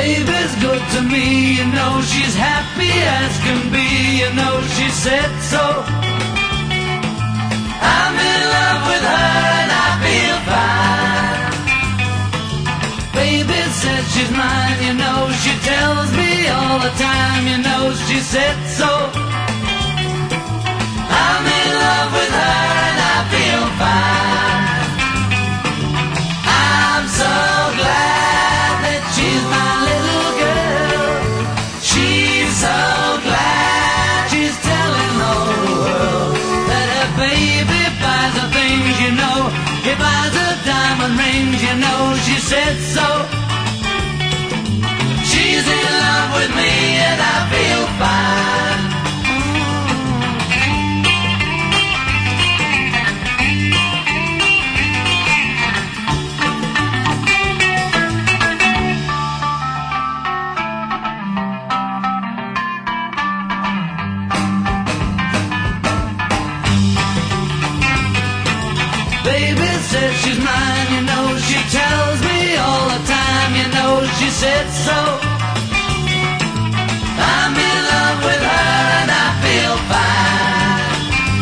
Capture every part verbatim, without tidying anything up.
Baby's good to me, you know she's happy as can be, you know she said so. I'm in love with her and I feel fine. Baby says she's mine, you know she tells me all the time, you know she said so. I'm in love with her and I feel fine. I'm so glad that she's my little girl. She's so glad she's telling the whole world that her baby buys her things, you know. He buys her diamond rings, you know she said so. She's in love with me and I feel fine. Baby says she's mine, you know she tells me all the time, you know she said so. I'm in love with her and I feel fine.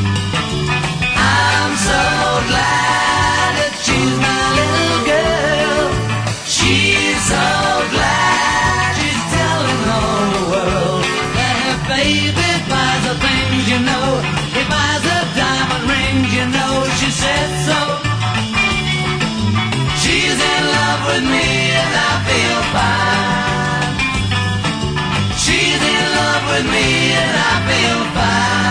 I'm so glad that she's my little girl. She's so glad she's telling the whole world that her baby buys her things, you know. He buys her diamond rings, you know she said so. She's in love with me and I feel fine. She's in love with me and I feel fine.